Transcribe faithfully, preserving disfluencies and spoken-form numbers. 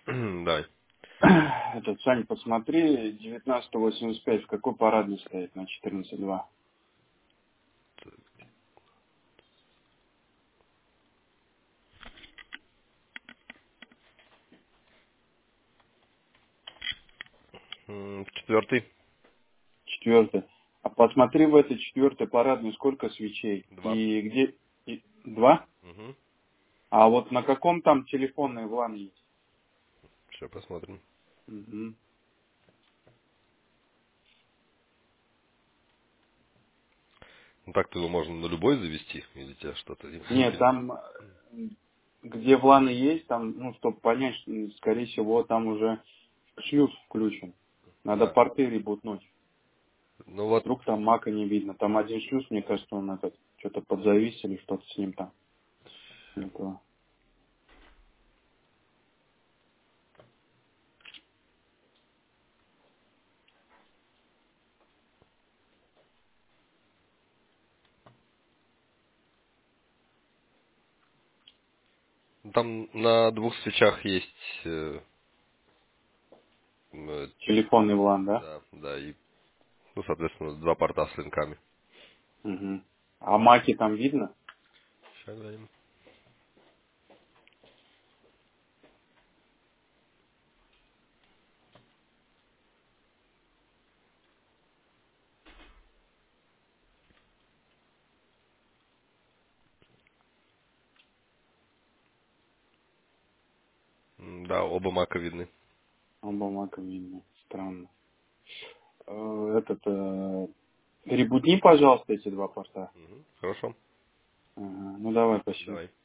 Давай. Этот, Сань, посмотри, девятнадцать восемьдесят пять в какой парадный стоит на четырнадцать два? М, Четвертый. Четвертый. А посмотри в этой четвертой парадной сколько свечей. Два. И где... и- Два? Угу. А вот на каком там телефонный ван есть? Сейчас посмотрим. Мгм. Ну так-то его можно на любой завести, или тебя что-то Нет, интересует. там, э, где вланы есть, там, ну, чтобы понять, что, м, скорее всего, там уже шлюз включен. Надо А, порты ребутнуть. ну вот, Вдруг там мака не видно. Там один шлюз, мне кажется, он этот, что-то подзавис или что-то с ним там. Это. там на двух свечах есть, э, э, Телефонный влан, да? да, да, и, ну, соответственно, два порта с линками. Угу. А маки там видно? Сейчас глянем. М, Да, оба мака видны. Оба мака видно. Странно. Э, Этот, э, ребутни, пожалуйста, эти два порта. Мгм. Хорошо. Ага. Ну давай, спасибо. Давай.